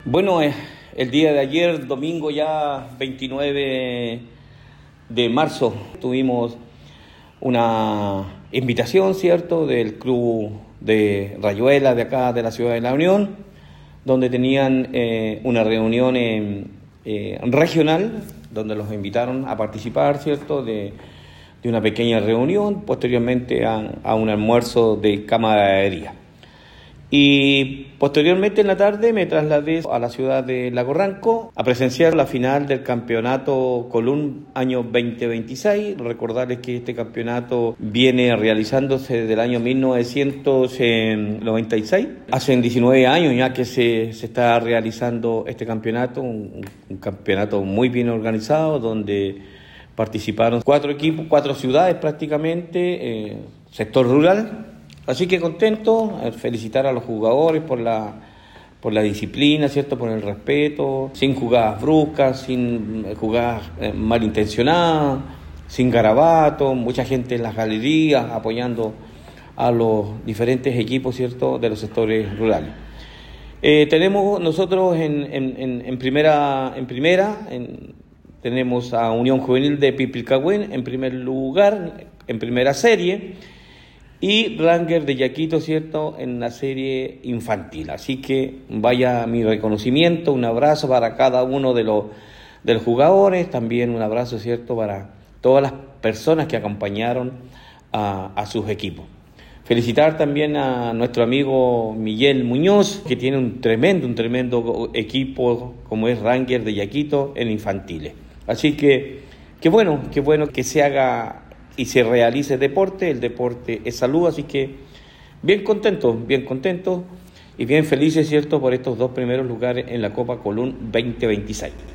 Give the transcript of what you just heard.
Bueno, el día de ayer, domingo ya 29 de marzo, tuvimos una invitación, ¿cierto?, del club de Rayuela de acá de la ciudad de La Unión, donde tenían una reunión regional, donde los invitaron a participar, ¿cierto?, de una pequeña reunión, posteriormente a un almuerzo de camaradería. Y posteriormente en la tarde me trasladé a la ciudad de Lago Ranco a presenciar la final del campeonato Colún año 2026. Recordarles que este campeonato viene realizándose desde el año 1996. Hace 19 años ya que se está realizando este campeonato, un campeonato muy bien organizado donde participaron 4 equipos, 4 ciudades prácticamente, sector rural. Así que contento, felicitar a los jugadores por la disciplina, ¿cierto?, por el respeto, sin jugadas bruscas, sin jugadas malintencionadas, sin garabatos, mucha gente en las galerías apoyando a los diferentes equipos, ¿cierto?, de los sectores rurales. Tenemos nosotros en primera, tenemos a Unión Juvenil de Pipilcahuén en primer lugar, en primera serie, y Ranger de Yaquito, ¿cierto?, en la serie infantil. Así que vaya mi reconocimiento, un abrazo para cada uno de los jugadores, también un abrazo, ¿cierto?, para todas las personas que acompañaron a sus equipos. Felicitar también a nuestro amigo Miguel Muñoz, que tiene un tremendo equipo como es Ranger de Yaquito en infantiles. Así que qué bueno que se haga y se realice deporte. El deporte es salud, así que bien contentos y bien felices, ¿cierto?, por estos 2 primeros lugares en la Copa Colún 2026.